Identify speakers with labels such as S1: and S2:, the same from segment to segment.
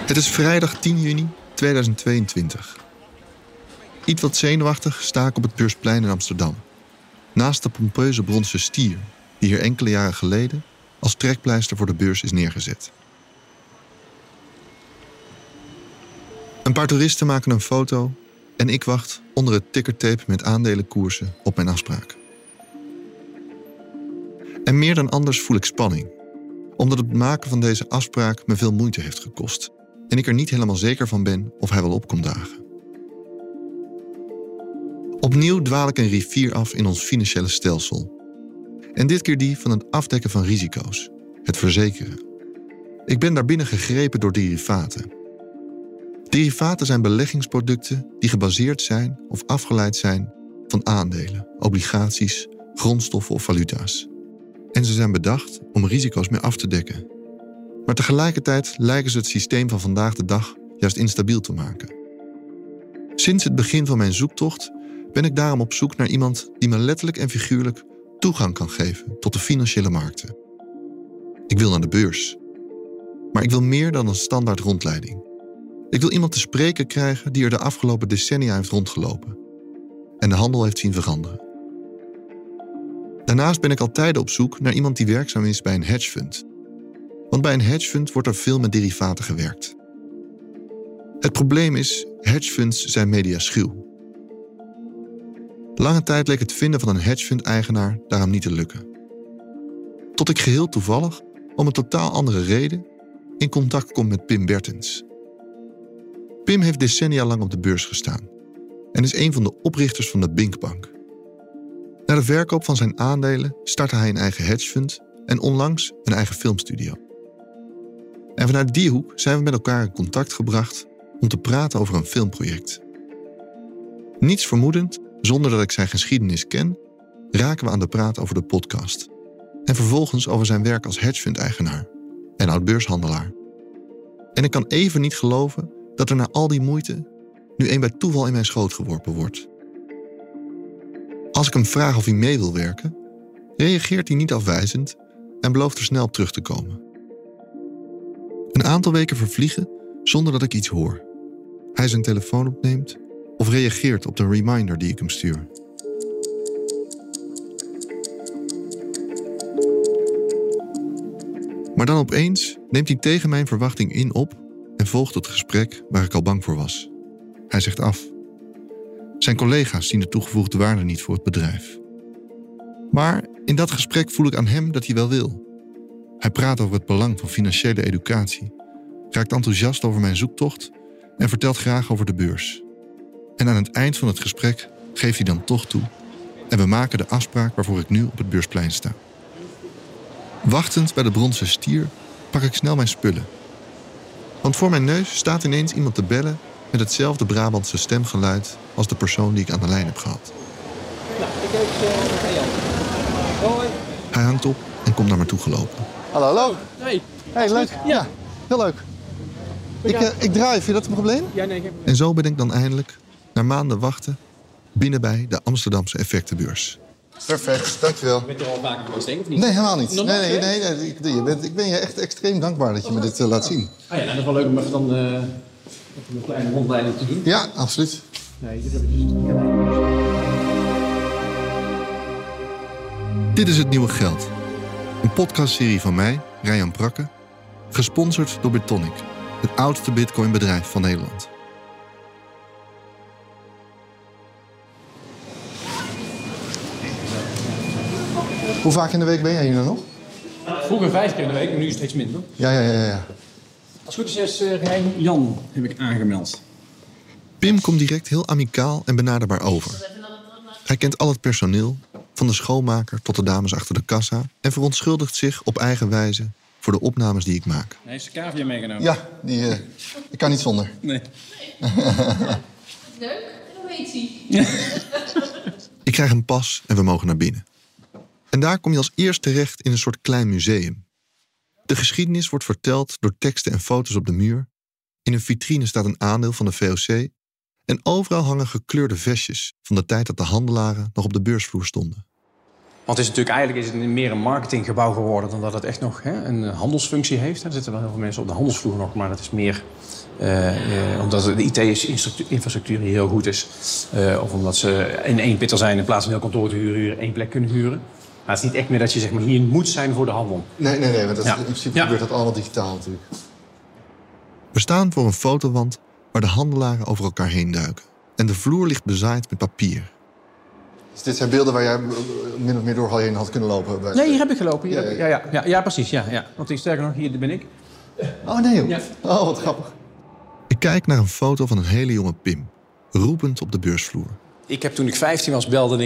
S1: Het is vrijdag 10 juni 2022. Iets wat zenuwachtig sta ik op het Beursplein in Amsterdam. Naast de pompeuze bronzen stier die hier enkele jaren geleden als trekpleister voor de beurs is neergezet. Een paar toeristen maken een foto en ik wacht onder het tickertape met aandelenkoersen op mijn afspraak. En meer dan anders voel ik spanning, omdat het maken van deze afspraak me veel moeite heeft gekost en ik er niet helemaal zeker van ben of hij wel op komt dagen. Opnieuw dwaal ik een rivier af in ons financiële stelsel. En dit keer die van het afdekken van risico's, het verzekeren. Ik ben daarbinnen gegrepen door derivaten. Derivaten zijn beleggingsproducten die gebaseerd zijn of afgeleid zijn van aandelen, obligaties, grondstoffen of valuta's. En ze zijn bedacht om risico's mee af te dekken. Maar tegelijkertijd lijken ze het systeem van vandaag de dag juist instabiel te maken. Sinds het begin van mijn zoektocht ben ik daarom op zoek naar iemand die me letterlijk en figuurlijk toegang kan geven tot de financiële markten. Ik wil naar de beurs. Maar ik wil meer dan een standaard rondleiding. Ik wil iemand te spreken krijgen die er de afgelopen decennia heeft rondgelopen en de handel heeft zien veranderen. Daarnaast ben ik al tijden op zoek naar iemand die werkzaam is bij een hedgefund. Want bij een hedgefund wordt er veel met derivaten gewerkt. Het probleem is, hedgefunds zijn mediaschuw. Lange tijd leek het vinden van een hedgefund-eigenaar daarom niet te lukken. Tot ik geheel toevallig, om een totaal andere reden, in contact kom met Pim Bertens. Pim heeft decennia lang op de beurs gestaan en is een van de oprichters van de Binkbank. Na de verkoop van zijn aandelen startte hij een eigen hedgefund en onlangs een eigen filmstudio. En vanuit die hoek zijn we met elkaar in contact gebracht om te praten over een filmproject. Niets vermoedend, zonder dat ik zijn geschiedenis ken, raken we aan de praat over de podcast. En vervolgens over zijn werk als hedgefund-eigenaar en oud-beurshandelaar. En ik kan even niet geloven dat er na al die moeite nu een bij toeval in mijn schoot geworpen wordt. Als ik hem vraag of hij mee wil werken, reageert hij niet afwijzend en belooft er snel op terug te komen. Een aantal weken vervliegen zonder dat ik iets hoor. Hij zijn telefoon opneemt of reageert op de reminder die ik hem stuur. Maar dan opeens neemt hij tegen mijn verwachting in op en volgt het gesprek waar ik al bang voor was. Hij zegt af. Zijn collega's zien de toegevoegde waarde niet voor het bedrijf. Maar in dat gesprek voel ik aan hem dat hij wel wil. Hij praat over het belang van financiële educatie, raakt enthousiast over mijn zoektocht en vertelt graag over de beurs. En aan het eind van het gesprek geeft hij dan toch toe en we maken de afspraak waarvoor ik nu op het Beursplein sta. Wachtend bij de bronzen stier pak ik snel mijn spullen. Want voor mijn neus staat ineens iemand te bellen met hetzelfde Brabantse stemgeluid als de persoon die ik aan de lijn heb gehad.
S2: Nou, ik heet Jan. Hoi.
S1: Hij hangt op en komt naar me toe gelopen.
S3: Hallo.
S2: Hey.
S3: Hey, leuk. Ja, heel leuk. Ik draai, vind je dat een probleem?
S2: Ja, nee, ik heb...
S1: En zo ben ik dan eindelijk, na maanden wachten, binnen bij de Amsterdamse effectenbeurs.
S3: Perfect, dankjewel.
S2: Je bent er al vaker geweest, denk ik, of niet?
S3: Nee, helemaal niet.
S2: Nog nooit,
S3: Nee. Ik ben je echt extreem dankbaar dat je me dit laat zien.
S2: Ah ja, nou, dat is wel leuk om even dan een kleine rondleiding te doen.
S3: Ja, absoluut.
S2: Nee, dit heb ik dus...
S1: Dit is Het Nieuwe Geld. Een podcastserie van mij, Ryan Prakke, gesponsord door Bitonic, het oudste bitcoinbedrijf van Nederland.
S3: Hoe vaak in de week ben jij hier nou nog?
S2: Vroeger 5 keer in de week, en nu is het steeds minder.
S3: Ja.
S2: Als het goed is, Jan heb ik aangemeld.
S1: Pim komt direct heel amicaal en benaderbaar over. Hij kent al het personeel, van de schoonmaker tot de dames achter de kassa, en verontschuldigt zich op eigen wijze voor de opnames die ik maak.
S2: Hij heeft zijn cavia meegenomen.
S3: Ja, ik kan niet zonder.
S2: Nee.
S4: Leuk. En hoe heet hij?
S1: Ik krijg een pas en we mogen naar binnen. En daar kom je als eerst terecht in een soort klein museum. De geschiedenis wordt verteld door teksten en foto's op de muur. In een vitrine staat een aandeel van de VOC. En overal hangen gekleurde vestjes van de tijd dat de handelaren nog op de beursvloer stonden.
S2: Want het is natuurlijk eigenlijk meer een marketinggebouw geworden dan dat het echt nog een handelsfunctie heeft. Er zitten wel heel veel mensen op de handelsvloer nog, maar dat is meer omdat de IT-infrastructuur hier heel goed is. Of omdat ze in één pitter zijn in plaats van heel kantoor te huren, één plek kunnen huren. Maar het is niet echt meer dat je zeg maar, hier moet zijn voor de handel.
S3: Nee, want in principe gebeurt dat allemaal digitaal natuurlijk.
S1: We staan voor een fotowand waar de handelaren over elkaar heen duiken. En de vloer ligt bezaaid met papier.
S3: Dus dit zijn beelden waar jij min of meer doorheen had kunnen lopen?
S2: Nee, hier heb ik gelopen. Ja, precies. Ja. Want sterker nog, hier ben ik.
S3: Oh nee joh.
S2: Ja.
S3: Oh, wat grappig.
S1: Ik kijk naar een foto van een hele jonge Pim, roepend op de beursvloer.
S2: Ik heb toen ik 15 was, wilde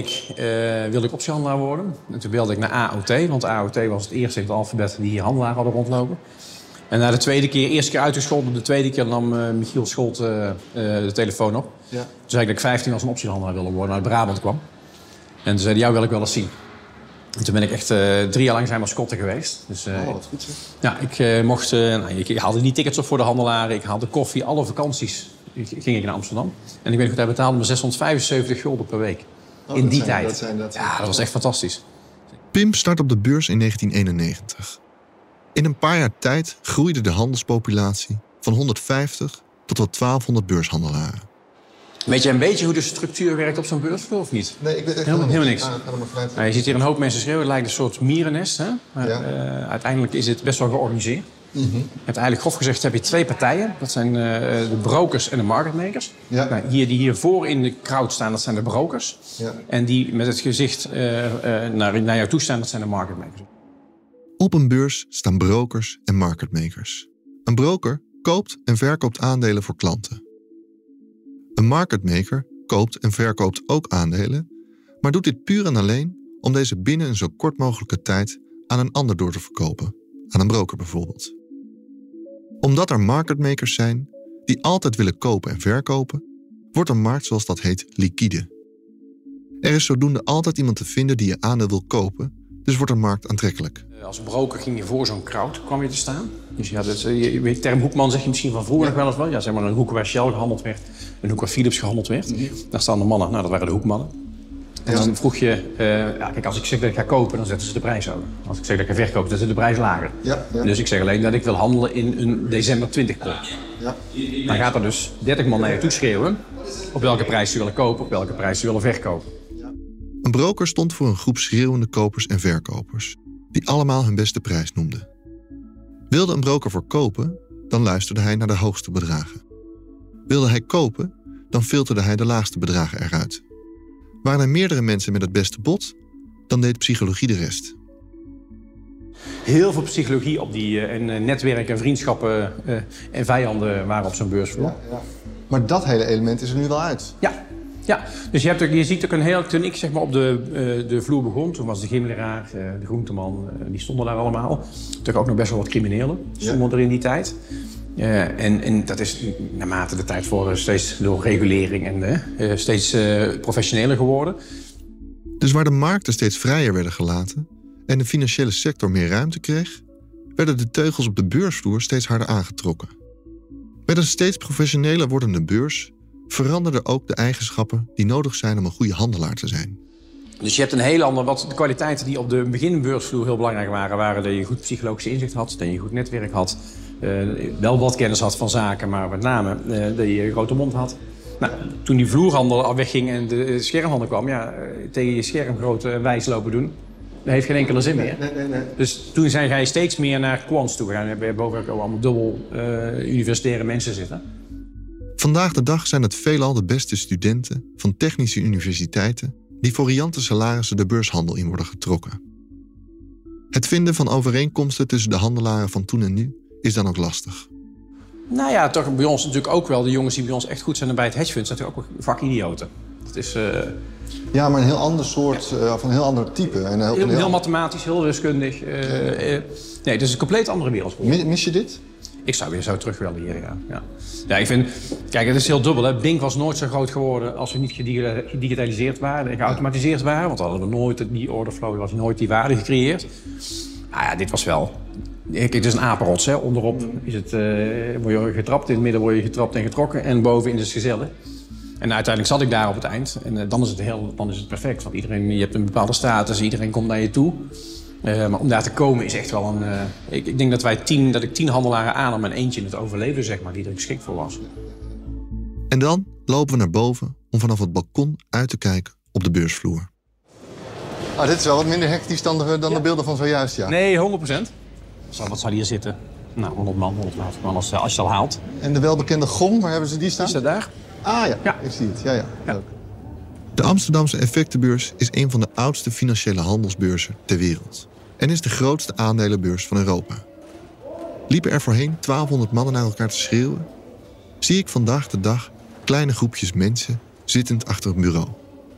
S2: ik optiehandelaar worden. En toen belde ik naar AOT, want AOT was het eerste in het alfabet die hier handelaar hadden rondlopen. En na de eerste keer uitgescholden, de tweede keer nam Michiel Scholt de telefoon op. Ja. Toen zei ik dat ik 15 was en optiehandelaar wilde worden, uit Brabant kwam. En toen zei hij, jou wil ik wel eens zien. En toen ben ik echt 3 jaar lang zijn mascotte geweest. Dus,
S3: wat goed zeg.
S2: Ja, ik haalde niet tickets op voor de handelaren. Ik haalde koffie, alle vakanties ging ik naar Amsterdam. En ik weet nog, hij betaalde me 675 gulden per week. In die tijd. Dat was echt fantastisch.
S1: Pim start op de beurs in 1991. In een paar jaar tijd groeide de handelspopulatie van 150 tot wel 1200 beurshandelaren.
S2: Weet je een beetje hoe de structuur werkt op zo'n beursvloer of niet?
S3: Nee, ik weet echt
S2: helemaal niks.
S3: Je
S2: ziet hier een hoop mensen schreeuwen. Het lijkt een soort mierennest. Hè? Maar, uiteindelijk is het best wel georganiseerd. Mm-hmm. Je hebt eigenlijk grof gezegd heb je 2 partijen. Dat zijn de brokers en de marketmakers. Ja. Nou, die hier voor in de crowd staan, dat zijn de brokers. Ja. En die met het gezicht naar jou toe staan, dat zijn de marketmakers.
S1: Op een beurs staan brokers en marketmakers. Een broker koopt en verkoopt aandelen voor klanten. Een marketmaker koopt en verkoopt ook aandelen, maar doet dit puur en alleen om deze binnen een zo kort mogelijke tijd aan een ander door te verkopen, aan een broker bijvoorbeeld. Omdat er marketmakers zijn die altijd willen kopen en verkopen, wordt een markt zoals dat heet liquide. Er is zodoende altijd iemand te vinden die je aandeel wil kopen, dus wordt een markt aantrekkelijk.
S2: Als broker ging je voor zo'n crowd, kwam je te staan. Dus de term hoekman zeg je misschien van vroeger nog wel eens wel. Ja, zeg maar een hoek waar Shell gehandeld werd, een hoek waar Philips gehandeld werd. Mm-hmm. Daar staan de mannen, nou dat waren de hoekmannen. En dan vroeg je, kijk als ik zeg dat ik ga kopen, dan zetten ze de prijs hoger. Als ik zeg dat ik ga verkopen, dan zetten ze de prijs lager. Ja. Dus ik zeg alleen dat ik wil handelen in een december 20 pot. Ja. Dan gaat er dus 30 man naar je toe schreeuwen op welke prijs ze willen kopen, op welke prijs ze willen verkopen.
S1: Een broker stond voor een groep schreeuwende kopers en verkopers, die allemaal hun beste prijs noemden. Wilde een broker verkopen, dan luisterde hij naar de hoogste bedragen. Wilde hij kopen, dan filterde hij de laagste bedragen eruit. Waren er meerdere mensen met het beste bod, dan deed psychologie de rest.
S2: Heel veel psychologie op en netwerken, vriendschappen en vijanden waren op zo'n beursvloer. Ja.
S3: Maar dat hele element is er nu wel uit.
S2: Ja, dus je ziet ook een heel... Toen ik zeg maar, op de vloer begon, toen was de gymleraar, de groenteman, die stonden daar allemaal. Toch ook nog best wel wat criminelen stonden er in die tijd. En dat is naarmate de tijd voor steeds door regulering en steeds professioneler geworden.
S1: Dus waar de markten steeds vrijer werden gelaten en de financiële sector meer ruimte kreeg, werden de teugels op de beursvloer steeds harder aangetrokken. Met een steeds professioneler wordende beurs veranderden ook de eigenschappen die nodig zijn om een goede handelaar te zijn.
S2: Dus je hebt een heel ander... Wat de kwaliteiten die op de beginbeursvloer heel belangrijk waren dat je goed psychologische inzicht had, dat je goed netwerk had, wel wat kennis had van zaken, maar met name dat je een grote mond had. Nou, toen die vloerhandel al wegging en de schermhandel kwam, tegen je scherm grote wijs lopen doen, dat heeft geen enkele zin meer. Nee. Dus toen ga je steeds meer naar quants toe gaan. We hebben boven allemaal dubbel universitaire mensen zitten.
S1: Vandaag de dag zijn het veelal de beste studenten van technische universiteiten die voor riante salarissen de beurshandel in worden getrokken. Het vinden van overeenkomsten tussen de handelaren van toen en nu is dan ook lastig.
S2: Nou ja, toch bij ons natuurlijk ook wel. De jongens die bij ons echt goed zijn bij het hedgefund zijn natuurlijk ook vakidioten. Dat is...
S3: Ja, maar een heel ander soort, van een heel ander type. En
S2: heel mathematisch, heel wiskundig. Nee, het is een compleet andere wereld.
S3: Mis je dit?
S2: Ik zou weer zo terug willen hier, ja. Ja, ik vind... Kijk, het is heel dubbel, hè. Bing was nooit zo groot geworden als we niet gedigitaliseerd waren en geautomatiseerd waren. Want dan hadden we nooit die orderflow, was nooit die waarde gecreëerd. Nou ja, dit was wel... Kijk, het is een apenrots, hè. Onderop is het, word je getrapt, in het midden word je getrapt en getrokken en bovenin is het gezellig. En uiteindelijk zat ik daar op het eind. En dan is het perfect. Want je hebt een bepaalde status, iedereen komt naar je toe. Maar om daar te komen is echt wel een... Ik denk dat ik 10 handelaren aannam en eentje in het overleefde, zeg maar, die er geschikt voor was.
S1: En dan lopen we naar boven om vanaf het balkon uit te kijken op de beursvloer.
S3: Ah, dit is wel wat minder hectisch dan de beelden van zojuist, ja.
S2: Nee, 100%. Wat zou hier zitten? Nou, 100 man, 150 man als je het al haalt.
S3: En de welbekende GOM, waar hebben ze die staan?
S2: Is dat daar?
S3: Ah ja,
S2: Ja.
S3: ik zie het. Ja. Leuk.
S1: De Amsterdamse Effectenbeurs is een van de oudste financiële handelsbeurzen ter wereld. En is de grootste aandelenbeurs van Europa. Liepen er voorheen 1200 mannen naar elkaar te schreeuwen, zie ik vandaag de dag kleine groepjes mensen zittend achter een bureau.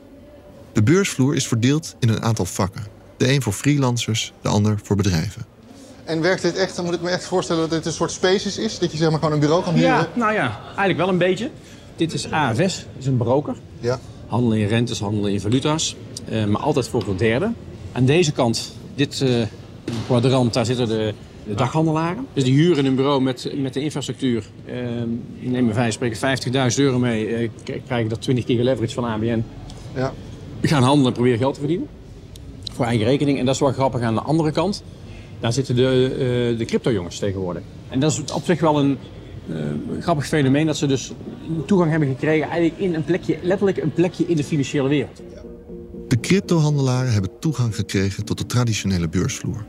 S1: De beursvloer is verdeeld in een aantal vakken. De een voor freelancers, de ander voor bedrijven.
S3: En werkt dit echt, dan moet ik me echt voorstellen dat dit een soort spaces is? Dat je zeg maar gewoon een bureau kan huren?
S2: Ja, nou ja, eigenlijk wel een beetje. Dit is AFS, dat is een broker.
S3: Ja.
S2: Handelen in rentes, handelen in valuta's. Maar altijd voor een derde. Aan deze kant, dit kwadrant, daar zitten de daghandelaren. Dus die huren een bureau met de infrastructuur. Neem bij wijze van spreken €50.000 mee. Krijgen dat 20 keer leverage van ABN.
S3: Ja.
S2: We gaan handelen en proberen geld te verdienen. Voor eigen rekening. En dat is wel grappig aan de andere kant. Daar zitten de crypto-jongens tegenwoordig. En dat is op zich wel een grappig fenomeen. Dat ze dus toegang hebben gekregen eigenlijk in een plekje, letterlijk een plekje in de financiële wereld.
S1: De cryptohandelaren hebben toegang gekregen tot de traditionele beursvloer.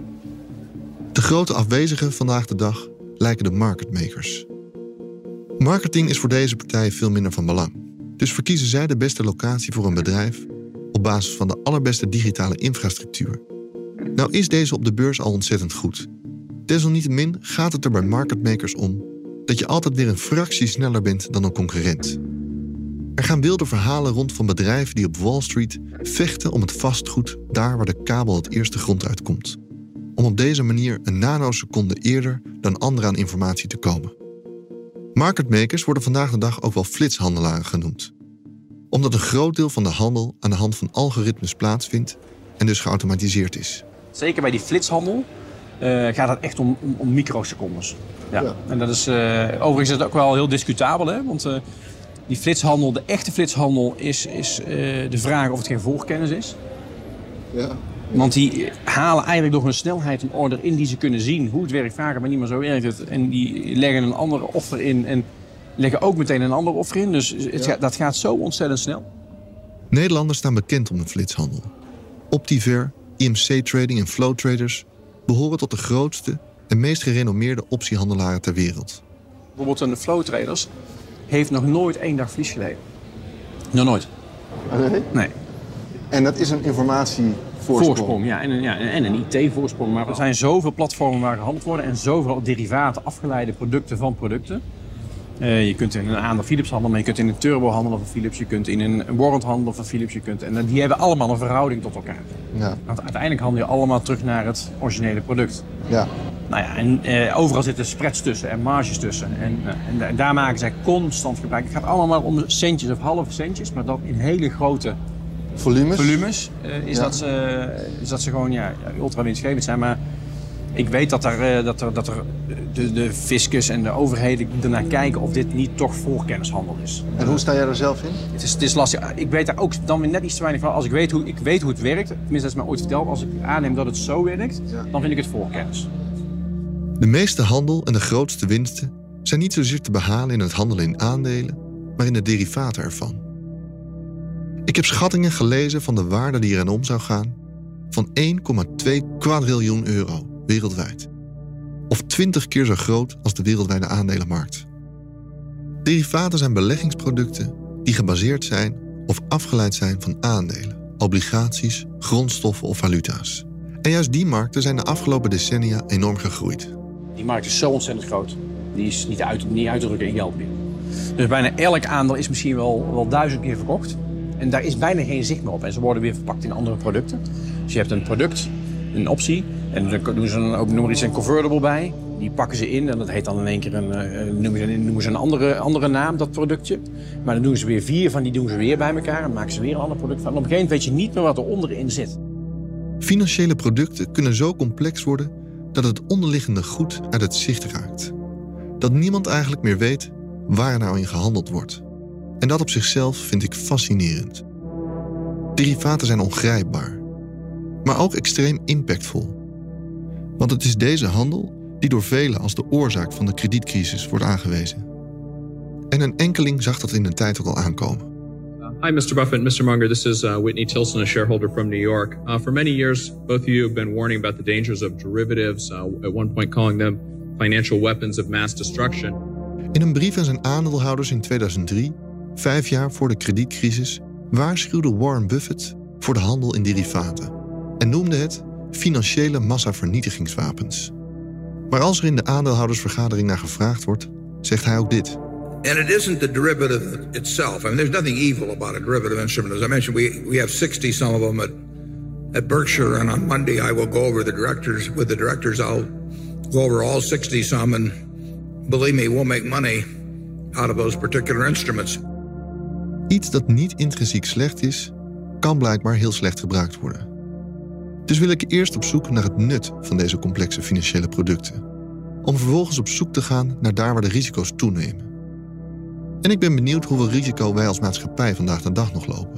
S1: De grote afwezigen vandaag de dag lijken de marketmakers. Marketing is voor deze partijen veel minder van belang. Dus verkiezen zij de beste locatie voor een bedrijf op basis van de allerbeste digitale infrastructuur. Nou is deze op de beurs al ontzettend goed. Desalniettemin gaat het er bij marketmakers om dat je altijd weer een fractie sneller bent dan een concurrent. Er gaan wilde verhalen rond van bedrijven die op Wall Street vechten om het vastgoed daar waar de kabel het eerst de grond uitkomt. Om op deze manier een nanoseconde eerder dan anderen aan informatie te komen. Marketmakers worden vandaag de dag ook wel flitshandelaren genoemd. Omdat een groot deel van de handel aan de hand van algoritmes plaatsvindt en dus geautomatiseerd is.
S2: Zeker bij die flitshandel gaat het echt om microsecondes. Ja. En dat is overigens is het ook wel heel discutabel, hè? Want die flitshandel, de echte flitshandel, is de vraag of het geen voorkennis is.
S3: Ja.
S2: Want die halen eigenlijk door hun snelheid een order in die ze kunnen zien hoe het werkt, vragen maar niet meer zo werkt het. En die leggen een andere offer in en leggen ook meteen een andere offer in. Dus dat gaat zo ontzettend snel.
S1: Nederlanders staan bekend om de flitshandel. Optiver, IMC Trading en Flow Traders behoren tot de grootste en meest gerenommeerde optiehandelaren ter wereld.
S2: Bijvoorbeeld een Flow Traders heeft nog nooit 1 dag verlies geleden. Nog nooit. Nee.
S3: En dat is een informatievoorsprong.
S2: Ja. En een IT-voorsprong. Maar er zijn zoveel platformen waar gehandeld worden en zoveel derivaten, afgeleide producten van producten. Je kunt in een aandeel Philips handelen, maar je kunt in een turbo handelen van Philips. Je kunt in een warrant handelen van Philips. En die hebben allemaal een verhouding tot elkaar.
S3: Ja.
S2: Want uiteindelijk handel je allemaal terug naar het originele product.
S3: Ja.
S2: Nou ja, en overal zitten spreads tussen en marges tussen. En daar maken zij constant gebruik. Het gaat allemaal maar om centjes of halve centjes, maar dat in hele grote volumes is dat ze gewoon ultra winstgevend zijn. Maar ik weet dat er de fiscus en de overheden ernaar kijken of dit niet toch voorkennishandel is.
S3: En hoe sta jij er zelf in?
S2: Het is lastig. Ik weet daar ook dan weer net iets te weinig van. Als ik weet hoe het werkt, tenminste dat is mij ooit verteld, als ik aanneem dat het zo werkt, dan vind ik het voorkennis.
S1: De meeste handel en de grootste winsten zijn niet zozeer te behalen in het handelen in aandelen, maar in de derivaten ervan. Ik heb schattingen gelezen van de waarde die erin om zou gaan van 1,2 kwadriljoen euro wereldwijd. Of 20 keer zo groot als de wereldwijde aandelenmarkt. Derivaten zijn beleggingsproducten die gebaseerd zijn of afgeleid zijn van aandelen, obligaties, grondstoffen of valuta's. En juist die markten zijn de afgelopen decennia enorm gegroeid.
S2: Die markt is zo ontzettend groot. Die is niet uit te drukken in geld meer. Dus bijna elk aandeel is misschien wel 1000 keer verkocht. En daar is bijna geen zicht meer op. En ze worden weer verpakt in andere producten. Dus je hebt een product, een optie. En dan doen ze ook nog iets een convertible bij. Die pakken ze in en dat heet dan in één keer noemen ze een andere naam, dat productje. Maar dan doen ze weer 4 van die doen ze weer bij elkaar. En maken ze weer een ander product van. En op een gegeven moment weet je niet meer wat er onderin zit.
S1: Financiële producten kunnen zo complex worden dat het onderliggende goed uit het zicht raakt. Dat niemand eigenlijk meer weet waar er nou in gehandeld wordt. En dat op zichzelf vind ik fascinerend. Derivaten zijn ongrijpbaar, maar ook extreem impactvol. Want het is deze handel die door velen als de oorzaak van de kredietcrisis wordt aangewezen. En een enkeling zag dat in de tijd ook al aankomen.
S5: Hi, Mr. Buffett, Mr. Munger. This is Whitney Tilson, a shareholder from New York. For many years, both of you have been warning about the dangers of derivatives, at one point calling them financial weapons of mass destruction.
S1: In een brief aan zijn aandeelhouders in 2003, 5 jaar voor de kredietcrisis, waarschuwde Warren Buffett voor de handel in derivaten en noemde het financiële massavernietigingswapens. Maar als er in de aandeelhoudersvergadering naar gevraagd wordt, zegt hij ook dit.
S6: And it isn't the derivative itself. I mean, there's nothing evil about a derivative instrument. As I mentioned, we have 60 some of them at Berkshire, and on Monday I will go over with the directors. I'll go over all 60 some, and believe me, we'll make money out of those particular instruments.
S1: Iets dat niet intrinsiek slecht is, kan blijkbaar heel slecht gebruikt worden. Dus wil ik eerst op zoek naar het nut van deze complexe financiële producten, om vervolgens op zoek te gaan naar daar waar de risico's toenemen. En ik ben benieuwd hoeveel risico wij als maatschappij vandaag de dag nog lopen.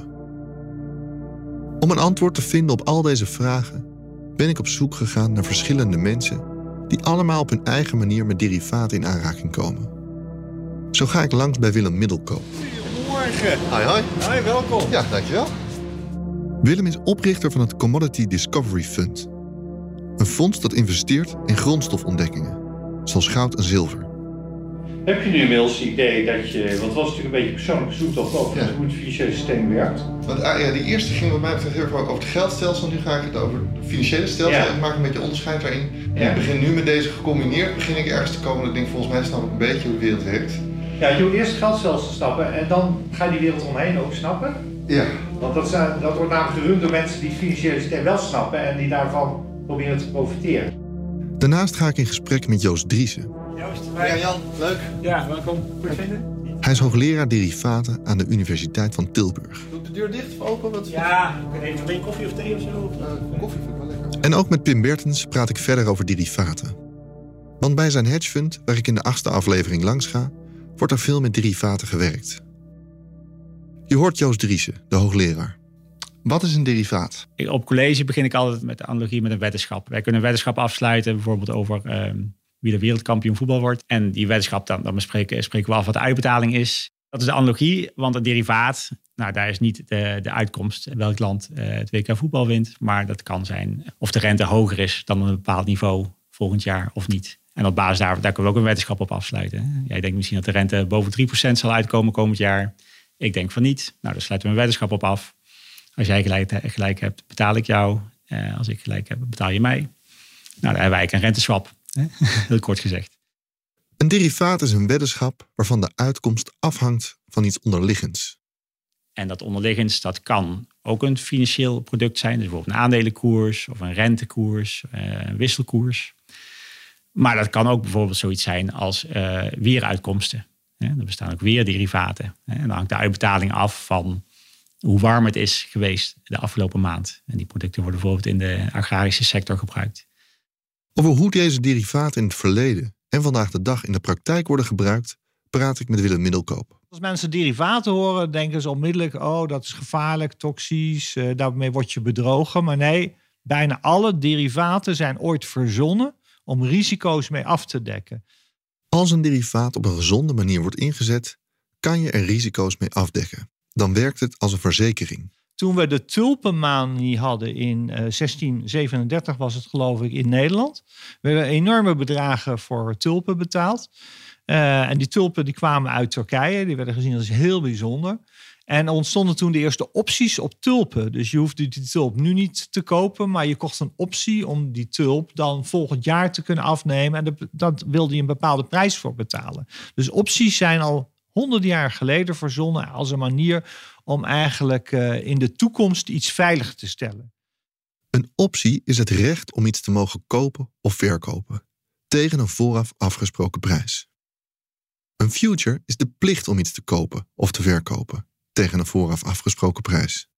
S1: Om een antwoord te vinden op al deze vragen ben ik op zoek gegaan naar verschillende mensen die allemaal op hun eigen manier met derivaten in aanraking komen. Zo ga ik langs bij Willem Middelkoop.
S7: Goedemorgen.
S3: Hoi.
S7: Hoi, welkom.
S3: Ja, dankjewel.
S1: Willem is oprichter van het Commodity Discovery Fund. Een fonds dat investeert in grondstofontdekkingen, zoals goud en zilver.
S7: Heb je nu inmiddels het idee dat je, want het was natuurlijk een beetje persoonlijke zoektocht over hoe het financiële systeem werkt?
S3: Want die eerste ging bij mij betreft heel erg over het geldstelsel. Nu ga ik het over het financiële stelsel.
S7: Ja.
S3: Ik maak een beetje onderscheid daarin.
S7: Ja.
S3: En ik begin nu met deze gecombineerd. Begin ik ergens te komen dat ik denk, volgens mij snap ik een beetje hoe de wereld werkt.
S7: Ja, je moet eerst het geldstelsel snappen en dan ga je die wereld omheen ook snappen.
S3: Ja.
S7: Want dat wordt namelijk gerund door mensen die het financiële systeem wel snappen en die daarvan proberen te profiteren.
S1: Daarnaast ga ik in gesprek met Joost Driessen.
S3: Ja, Jan, leuk.
S7: Ja, welkom. Goed vinden?
S1: Hij is hoogleraar derivaten aan de Universiteit van Tilburg.
S3: Doe ik de deur dicht of open? Wat?
S7: Ja, even alleen koffie of thee of zo.
S3: Koffie vind ik wel lekker.
S1: En ook met Pim Bertens praat ik verder over derivaten. Want bij zijn hedgefund, waar ik in de 8e aflevering langs ga, wordt er veel met derivaten gewerkt. Je hoort Joost Driessen, de hoogleraar. Wat is een derivaat?
S8: Op college begin ik altijd met de analogie met een weddenschap. Wij kunnen een weddenschap afsluiten, bijvoorbeeld over wie de wereldkampioen voetbal wordt. En die weddenschap, dan spreken we af wat de uitbetaling is. Dat is de analogie, want een derivaat, nou, daar is niet de uitkomst welk land het WK voetbal wint. Maar dat kan zijn of de rente hoger is dan een bepaald niveau volgend jaar of niet. En op basis daar kunnen we ook een weddenschap op afsluiten. Jij denkt misschien dat de rente boven 3% zal uitkomen komend jaar. Ik denk van niet. Nou, dan sluiten we een weddenschap op af. Als jij gelijk hebt, betaal ik jou. Als ik gelijk heb, betaal je mij. Nou, dan hebben wij een renteswap. Heel kort gezegd.
S1: Een derivaat is een weddenschap waarvan de uitkomst afhangt van iets onderliggends.
S8: En dat onderliggends, dat kan ook een financieel product zijn. Dus bijvoorbeeld een aandelenkoers of een rentekoers, een wisselkoers. Maar dat kan ook bijvoorbeeld zoiets zijn als weeruitkomsten. Er bestaan ook weerderivaten. En dan hangt de uitbetaling af van hoe warm het is geweest de afgelopen maand. En die producten worden bijvoorbeeld in de agrarische sector gebruikt.
S1: Over hoe deze derivaten in het verleden en vandaag de dag in de praktijk worden gebruikt, praat ik met Willem Middelkoop.
S9: Als mensen derivaten horen, denken ze onmiddellijk, oh, dat is gevaarlijk, toxisch, daarmee word je bedrogen. Maar nee, bijna alle derivaten zijn ooit verzonnen om risico's mee af te dekken.
S1: Als een derivaat op een gezonde manier wordt ingezet, kan je er risico's mee afdekken. Dan werkt het als een verzekering.
S9: Toen we de tulpenmanie hadden in 1637 was het geloof ik in Nederland, werden enorme bedragen voor tulpen betaald. En die tulpen die kwamen uit Turkije, die werden gezien als heel bijzonder. En er ontstonden toen de eerste opties op tulpen. Dus je hoefde die tulp nu niet te kopen, maar je kocht een optie om die tulp dan volgend jaar te kunnen afnemen. En dat wilde je een bepaalde prijs voor betalen. Dus opties zijn al 100 jaar geleden verzonnen als een manier om eigenlijk in de toekomst iets veilig te stellen.
S1: Een optie is het recht om iets te mogen kopen of verkopen tegen een vooraf afgesproken prijs. Een future is de plicht om iets te kopen of te verkopen tegen een vooraf afgesproken prijs.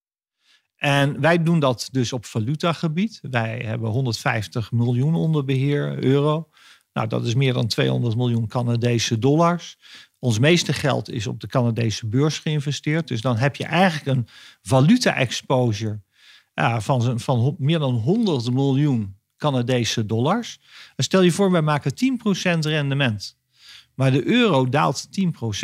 S9: En wij doen dat dus op valutagebied. Wij hebben 150 miljoen onder beheer euro. Nou, dat is meer dan 200 miljoen Canadese dollars. Ons meeste geld is op de Canadese beurs geïnvesteerd. Dus dan heb je eigenlijk een valuta-exposure van meer dan 100 miljoen Canadese dollars. En stel je voor, wij maken 10% rendement. Maar de euro daalt 10%.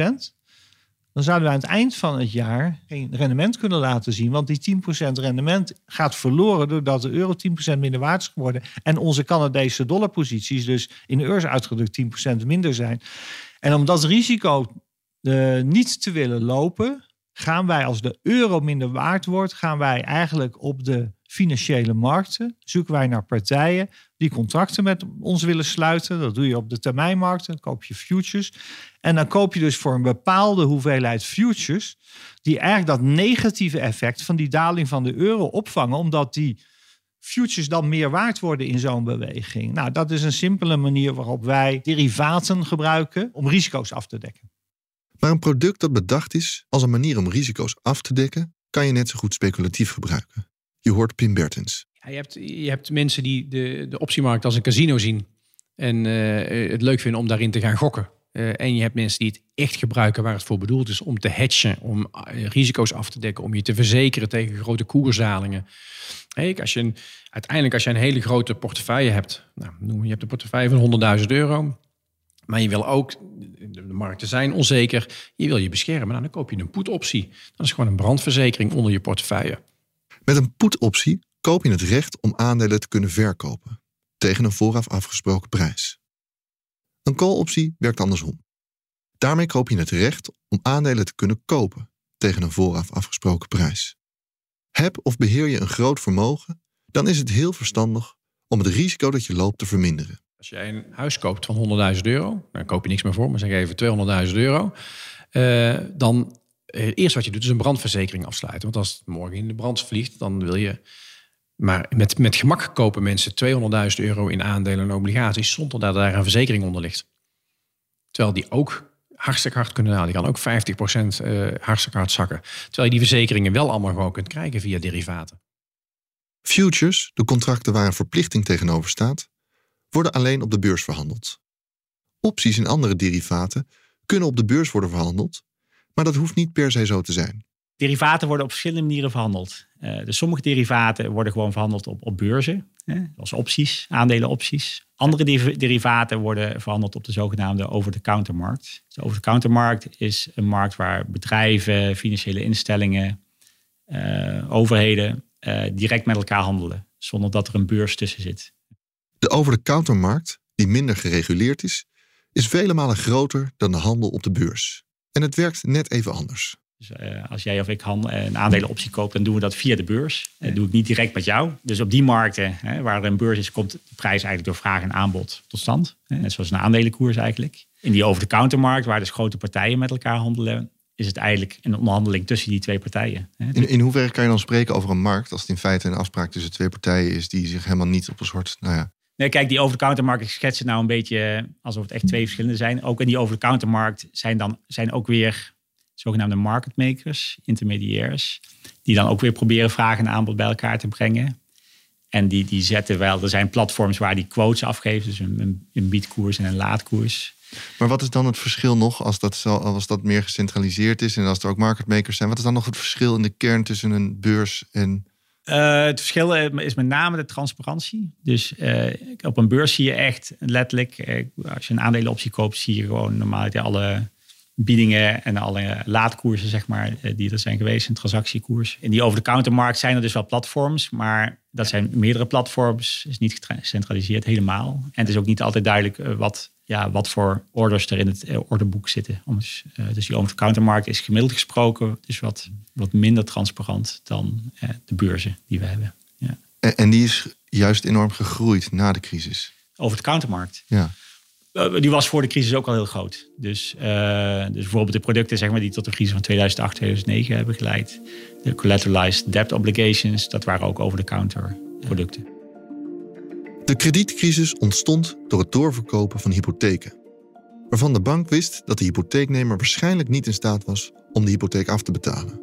S9: Dan zouden we aan het eind van het jaar geen rendement kunnen laten zien. Want die 10% rendement gaat verloren doordat de euro 10% minder waard is geworden. En onze Canadese dollarposities dus in euro's uitgedrukt 10% minder zijn. En om dat risico niet te willen lopen, gaan wij, als de euro minder waard wordt, gaan wij eigenlijk op de financiële markten, zoeken wij naar partijen die contracten met ons willen sluiten. Dat doe je op de termijnmarkten, dan koop je futures. En dan koop je dus voor een bepaalde hoeveelheid futures die eigenlijk dat negatieve effect van die daling van de euro opvangen, omdat die futures dan meer waard worden in zo'n beweging. Nou, dat is een simpele manier waarop wij derivaten gebruiken om risico's af te dekken.
S1: Maar een product dat bedacht is als een manier om risico's af te dekken, kan je net zo goed speculatief gebruiken. Je hoort Pim Bertens.
S2: Ja, je hebt mensen die de optiemarkt als een casino zien en het leuk vinden om daarin te gaan gokken. En je hebt mensen die het echt gebruiken waar het voor bedoeld is, om te hedgen, om risico's af te dekken, om je te verzekeren tegen grote koersdalingen. Als je een hele grote portefeuille hebt, je hebt een portefeuille van €100.000, maar je wil ook, de markten zijn onzeker, je wil je beschermen. Dan koop je een put-optie. Dat is gewoon een brandverzekering onder je portefeuille.
S1: Met een put-optie koop je het recht om aandelen te kunnen verkopen tegen een vooraf afgesproken prijs. Een call-optie werkt andersom. Daarmee koop je het recht om aandelen te kunnen kopen tegen een vooraf afgesproken prijs. Heb of beheer je een groot vermogen, dan is het heel verstandig om het risico dat je loopt te verminderen.
S2: Als jij een huis koopt van €100.000, dan koop je niks meer voor, maar zeg even €200.000, dan eerst wat je doet is een brandverzekering afsluiten. Want als het morgen in de brand vliegt, dan wil je. Maar met gemak kopen mensen €200.000 in aandelen en obligaties zonder dat daar een verzekering onder ligt. Terwijl die ook hartstikke hard kunnen dalen. Die kan ook 50% hartstikke hard zakken. Terwijl je die verzekeringen wel allemaal gewoon kunt krijgen via derivaten.
S1: Futures, de contracten waar een verplichting tegenover staat, worden alleen op de beurs verhandeld. Opties en andere derivaten kunnen op de beurs worden verhandeld, maar dat hoeft niet per se zo te zijn.
S8: Derivaten worden op verschillende manieren verhandeld. Dus sommige derivaten worden gewoon verhandeld op beurzen, zoals opties, aandelenopties. Andere derivaten worden verhandeld op de zogenaamde over-the-counter-markt. De over-the-counter-markt is een markt waar bedrijven, financiële instellingen, overheden direct met elkaar handelen, zonder dat er een beurs tussen zit.
S1: De over-the-counter-markt, die minder gereguleerd is vele malen groter dan de handel op de beurs. En het werkt net even anders.
S8: Dus als jij of ik een aandelenoptie koop, dan doen we dat via de beurs. Dat doe ik niet direct met jou. Dus op die markten waar er een beurs is, komt de prijs eigenlijk door vraag en aanbod tot stand. Net zoals een aandelenkoers eigenlijk. In die over-the-counter-markt, waar dus grote partijen met elkaar handelen, is het eigenlijk een onderhandeling tussen die twee partijen.
S1: In hoeverre kan je dan spreken over een markt als het in feite een afspraak tussen twee partijen is die zich helemaal niet op een soort,
S8: Nee, kijk, die over-the-counter-markt, ik schets het nou een beetje alsof het echt twee verschillende zijn. Ook in die over-the-counter-markt zijn ook weer zogenaamde market makers, intermediairs, die dan ook weer proberen vraag en aanbod bij elkaar te brengen. En die zetten wel, er zijn platforms waar die quotes afgeven, dus een biedkoers en een laadkoers.
S1: Maar wat is dan het verschil nog als dat meer gecentraliseerd is en als er ook market makers zijn? Wat is dan nog het verschil in de kern tussen een beurs en...
S8: Het verschil is met name de transparantie. Dus op een beurs zie je echt letterlijk, als je een aandelenoptie koopt, zie je gewoon normaal alle biedingen en alle laadkoersen, zeg maar, die er zijn geweest, een transactiekoers. In die over-the-counter-markt zijn er dus wel platforms, maar dat zijn meerdere platforms. Het is niet gecentraliseerd helemaal. En het is ook niet altijd duidelijk wat voor orders er in het orderboek zitten. Dus die over-the-counter-markt is gemiddeld gesproken dus wat minder transparant dan de beurzen die we hebben. Ja.
S1: En die is juist enorm gegroeid na de crisis.
S8: Over-the-counter-markt?
S1: Ja.
S8: Die was voor de crisis ook al heel groot. Dus bijvoorbeeld de producten, zeg maar, die tot de crisis van 2008, 2009 hebben geleid. De collateralized debt obligations, dat waren ook over-the-counter producten.
S1: De kredietcrisis ontstond door het doorverkopen van hypotheken, waarvan de bank wist dat de hypotheeknemer waarschijnlijk niet in staat was om de hypotheek af te betalen.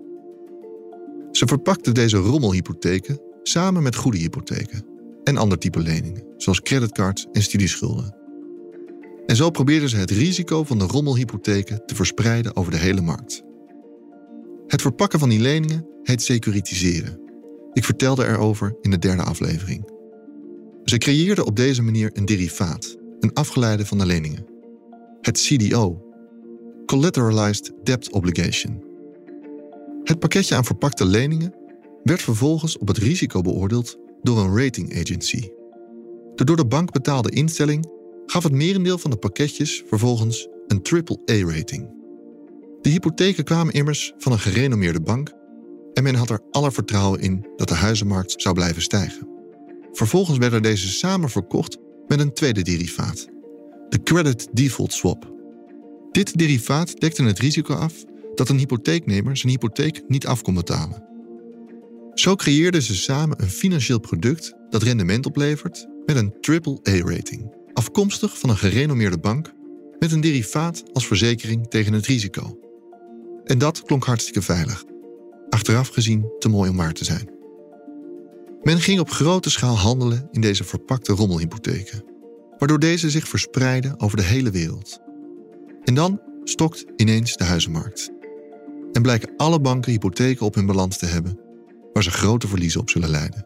S1: Ze verpakte deze rommelhypotheken samen met goede hypotheken en ander type leningen, zoals creditcards en studieschulden. En zo probeerden ze het risico van de rommelhypotheken te verspreiden over de hele markt. Het verpakken van die leningen heet securitiseren. Ik vertelde erover in de 3e aflevering. Ze creëerden op deze manier een derivaat, een afgeleide van de leningen. Het CDO, Collateralized Debt Obligation. Het pakketje aan verpakte leningen werd vervolgens op het risico beoordeeld door een rating agency. De door de bank betaalde instelling gaf het merendeel van de pakketjes vervolgens een AAA-rating. De hypotheken kwamen immers van een gerenommeerde bank en men had er alle vertrouwen in dat de huizenmarkt zou blijven stijgen. Vervolgens werden deze samen verkocht met een tweede derivaat, de Credit Default Swap. Dit derivaat dekte het risico af dat een hypotheeknemer zijn hypotheek niet af kon betalen. Zo creëerden ze samen een financieel product dat rendement oplevert met een AAA-rating, afkomstig van een gerenommeerde bank met een derivaat als verzekering tegen het risico. En dat klonk hartstikke veilig. Achteraf gezien te mooi om waar te zijn. Men ging op grote schaal handelen in deze verpakte rommelhypotheken, waardoor deze zich verspreidden over de hele wereld. En dan stokt ineens de huizenmarkt. En blijken alle banken hypotheken op hun balans te hebben, waar ze grote verliezen op zullen lijden.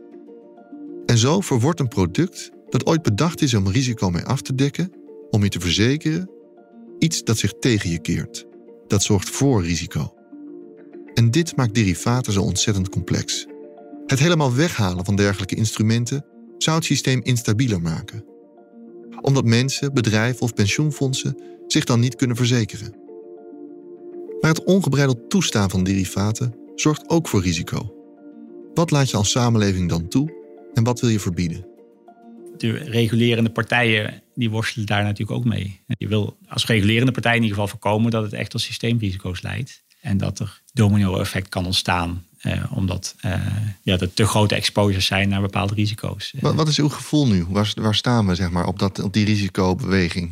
S1: En zo verwordt een product dat ooit bedacht is om risico mee af te dekken, om je te verzekeren, iets dat zich tegen je keert. Dat zorgt voor risico. En dit maakt derivaten zo ontzettend complex. Het helemaal weghalen van dergelijke instrumenten zou het systeem instabieler maken. Omdat mensen, bedrijven of pensioenfondsen zich dan niet kunnen verzekeren. Maar het ongebreideld toestaan van derivaten zorgt ook voor risico. Wat laat je als samenleving dan toe en wat wil je verbieden?
S8: De regulerende partijen die worstelen daar natuurlijk ook mee. Je wil als regulerende partij in ieder geval voorkomen dat het echt tot systeemrisico's leidt. En dat er domino-effect kan ontstaan. Omdat er te grote exposures zijn naar bepaalde risico's.
S1: Wat is uw gevoel nu? Waar staan we zeg maar, op die risicobeweging?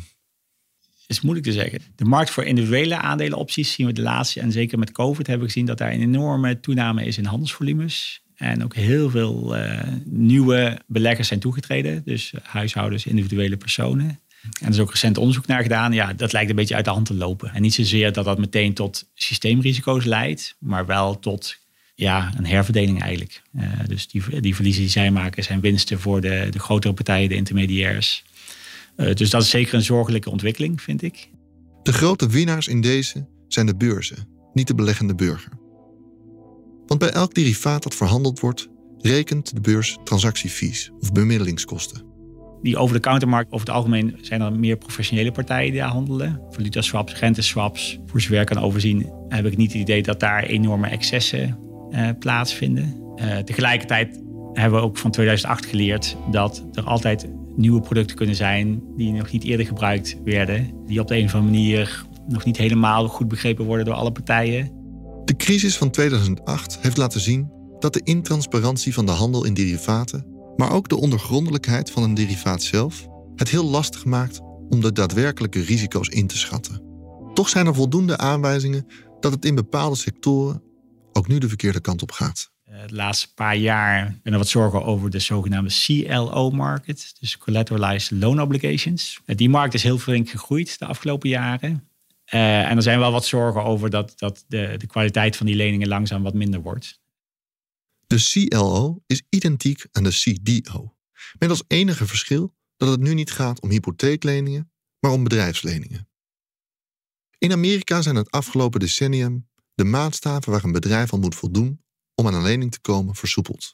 S8: Is moeilijk te zeggen. De markt voor individuele aandelenopties zien we de laatste. En zeker met COVID hebben we gezien dat daar een enorme toename is in handelsvolumes. En ook heel veel nieuwe beleggers zijn toegetreden. Dus huishoudens, individuele personen. En er is ook recent onderzoek naar gedaan. Ja, dat lijkt een beetje uit de hand te lopen. En niet zozeer dat dat meteen tot systeemrisico's leidt. Maar wel tot een herverdeling eigenlijk. Dus die verliezen die zij maken zijn winsten voor de grotere partijen, de intermediairs. Dus dat is zeker een zorgelijke ontwikkeling, vind ik.
S1: De grote winnaars in deze zijn de beurzen, niet de beleggende burger. Want bij elk derivaat dat verhandeld wordt, rekent de beurs transactiefees of bemiddelingskosten.
S8: Die over-de-countermarkt, over het algemeen zijn er meer professionele partijen die daar handelen. Valutaswaps, renteswaps. Voor zover ik kan overzien heb ik niet het idee dat daar enorme excessen plaatsvinden. Tegelijkertijd hebben we ook van 2008 geleerd dat er altijd nieuwe producten kunnen zijn die nog niet eerder gebruikt werden. Die op de een of andere manier nog niet helemaal goed begrepen worden door alle partijen.
S1: De crisis van 2008 heeft laten zien dat de intransparantie van de handel in derivaten, maar ook de ondergrondelijkheid van een derivaat zelf, het heel lastig maakt om de daadwerkelijke risico's in te schatten. Toch zijn er voldoende aanwijzingen dat het in bepaalde sectoren ook nu de verkeerde kant op gaat.
S8: De laatste paar jaar ben er wat zorgen over de zogenaamde CLO-market, dus Collateralized Loan Obligations. Die markt is heel flink gegroeid de afgelopen jaren. En er zijn wel wat zorgen over dat de kwaliteit van die leningen langzaam wat minder wordt.
S1: De CLO is identiek aan de CDO, met als enige verschil dat het nu niet gaat om hypotheekleningen, maar om bedrijfsleningen. In Amerika zijn het afgelopen decennium de maatstaven waar een bedrijf aan moet voldoen om aan een lening te komen versoepeld.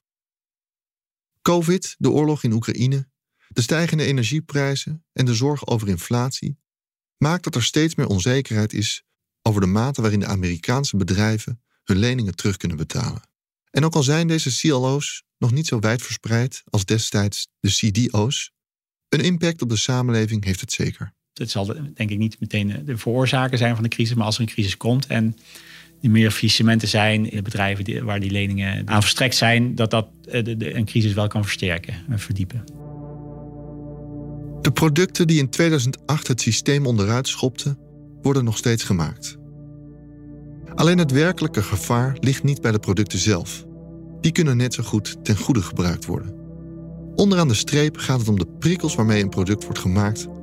S1: COVID, de oorlog in Oekraïne, de stijgende energieprijzen en de zorg over inflatie maakt dat er steeds meer onzekerheid is over de mate waarin de Amerikaanse bedrijven hun leningen terug kunnen betalen. En ook al zijn deze CLO's nog niet zo wijd verspreid als destijds de CDO's, een impact op de samenleving heeft het zeker.
S8: Het zal denk ik niet meteen de veroorzaker zijn van de crisis, maar als er een crisis komt en er meer faillissementen zijn in de bedrijven waar die leningen aan verstrekt zijn, dat een crisis wel kan versterken en verdiepen.
S1: De producten die in 2008 het systeem onderuit schopten, worden nog steeds gemaakt. Alleen het werkelijke gevaar ligt niet bij de producten zelf. Die kunnen net zo goed ten goede gebruikt worden. Onderaan de streep gaat het om de prikkels waarmee een product wordt gemaakt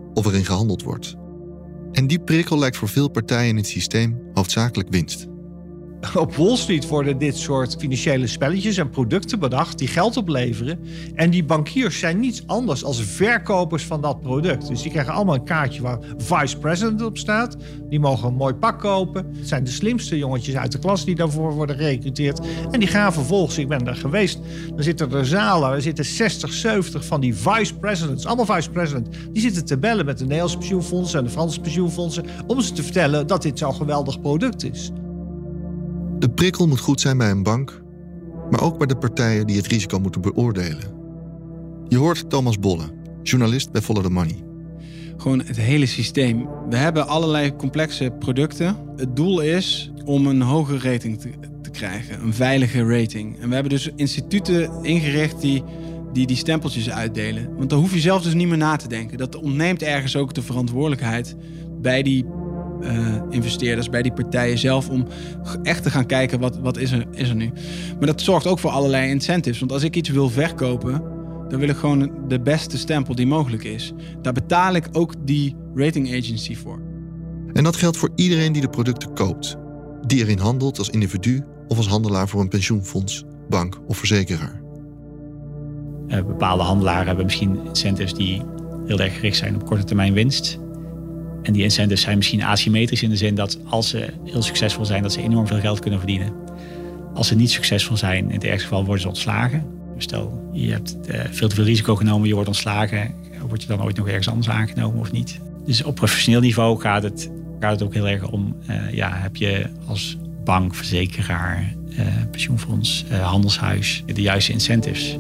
S1: of erin gehandeld wordt. En die prikkel lijkt voor veel partijen in het systeem hoofdzakelijk winst.
S9: Op Wall Street worden dit soort financiële spelletjes en producten bedacht die geld opleveren. En die bankiers zijn niets anders dan verkopers van dat product. Dus die krijgen allemaal een kaartje waar vice president op staat. Die mogen een mooi pak kopen. Het zijn de slimste jongetjes uit de klas die daarvoor worden gerecruiteerd. En die gaan vervolgens, ik ben daar geweest, dan zitten er zalen, er zitten 60, 70 van die vice presidents, allemaal vice president. Die zitten te bellen met de Nederlandse pensioenfondsen en de Franse pensioenfondsen om ze te vertellen dat dit zo'n geweldig product is.
S1: De prikkel moet goed zijn bij een bank, maar ook bij de partijen die het risico moeten beoordelen. Je hoort Thomas Bolle, journalist bij Follow the Money.
S10: Gewoon het hele systeem. We hebben allerlei complexe producten. Het doel is om een hoge rating te krijgen, een veilige rating. En we hebben dus instituten ingericht die stempeltjes uitdelen. Want dan hoef je zelf dus niet meer na te denken. Dat ontneemt ergens ook de verantwoordelijkheid bij die investeerders, bij die partijen zelf, om echt te gaan kijken wat is er nu. Maar dat zorgt ook voor allerlei incentives. Want als ik iets wil verkopen, dan wil ik gewoon de beste stempel die mogelijk is. Daar betaal ik ook die rating agency voor.
S1: En dat geldt voor iedereen die de producten koopt. Die erin handelt als individu of als handelaar voor een pensioenfonds, bank of verzekeraar.
S8: Bepaalde handelaren hebben misschien incentives die heel erg gericht zijn op korte termijn winst. En die incentives zijn misschien asymmetrisch in de zin dat als ze heel succesvol zijn, dat ze enorm veel geld kunnen verdienen. Als ze niet succesvol zijn, in het ergste geval worden ze ontslagen. Stel, je hebt veel te veel risico genomen, je wordt ontslagen. Word je dan ooit nog ergens anders aangenomen of niet? Dus op professioneel niveau gaat het ook heel erg om, heb je als bank, verzekeraar, pensioenfonds, handelshuis de juiste incentives.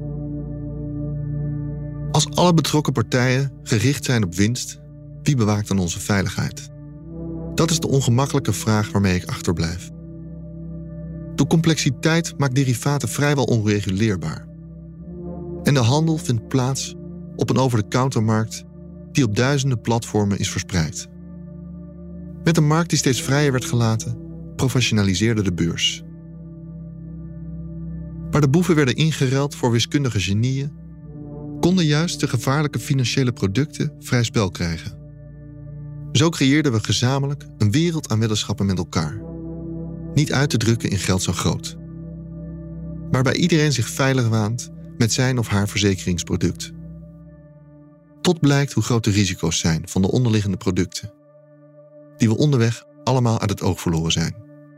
S1: Als alle betrokken partijen gericht zijn op winst, wie bewaakt dan onze veiligheid? Dat is de ongemakkelijke vraag waarmee ik achterblijf. De complexiteit maakt derivaten vrijwel onreguleerbaar. En de handel vindt plaats op een over-de-countermarkt die op duizenden platformen is verspreid. Met een markt die steeds vrijer werd gelaten, professionaliseerde de beurs. Waar de boeven werden ingeruild voor wiskundige genieën, konden juist de gevaarlijke financiële producten vrij spel krijgen. Zo creëerden we gezamenlijk een wereld aan weddenschappen met elkaar. Niet uit te drukken in geld zo groot. Waarbij iedereen zich veilig waant met zijn of haar verzekeringsproduct. Tot blijkt hoe groot de risico's zijn van de onderliggende producten. Die we onderweg allemaal uit het oog verloren zijn.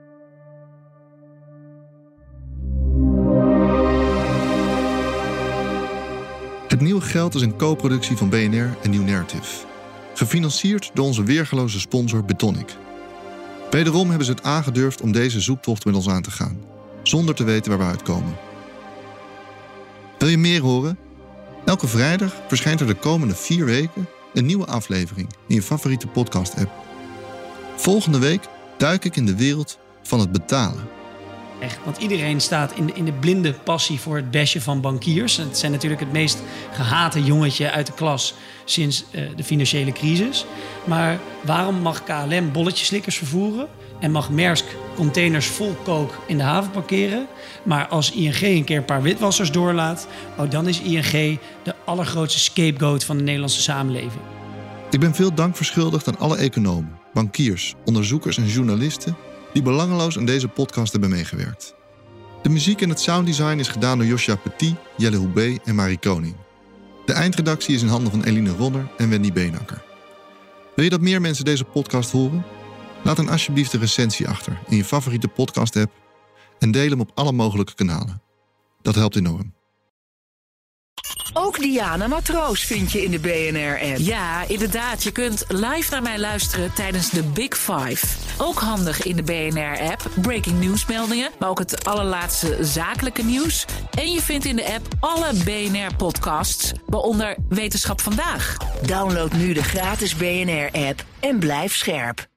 S1: Het Nieuwe Geld is een co-productie van BNR en New Narrative. Gefinancierd door onze weergeloze sponsor Betonic. Wederom hebben ze het aangedurfd om deze zoektocht met ons aan te gaan. Zonder te weten waar we uitkomen. Wil je meer horen? Elke vrijdag verschijnt er de komende 4 weken een nieuwe aflevering in je favoriete podcast-app. Volgende week duik ik in de wereld van het betalen.
S11: Echt, want iedereen staat in de blinde passie voor het bashen van bankiers. Het zijn natuurlijk het meest gehate jongetje uit de klas sinds de financiële crisis. Maar waarom mag KLM bolletjeslikkers vervoeren en mag Maersk containers vol kook in de haven parkeren? Maar als ING een keer een paar witwassers doorlaat, dan is ING de allergrootste scapegoat van de Nederlandse samenleving.
S1: Ik ben veel dank verschuldigd aan alle economen, bankiers, onderzoekers en journalisten die belangeloos aan deze podcast hebben meegewerkt. De muziek en het sounddesign is gedaan door Joshua Petit, Jelle Houbé en Marie Koning. De eindredactie is in handen van Eline Ronner en Wendy Beenakker. Wil je dat meer mensen deze podcast horen? Laat dan alsjeblieft een recensie achter in je favoriete podcast-app en deel hem op alle mogelijke kanalen. Dat helpt enorm.
S12: Ook Diana Matroos vind je in de BNR-app.
S13: Ja, inderdaad. Je kunt live naar mij luisteren tijdens de Big Five. Ook handig in de BNR-app. Breaking nieuwsmeldingen, maar ook het allerlaatste zakelijke nieuws. En je vindt in de app alle BNR-podcasts, waaronder Wetenschap Vandaag.
S12: Download nu de gratis BNR-app en blijf scherp.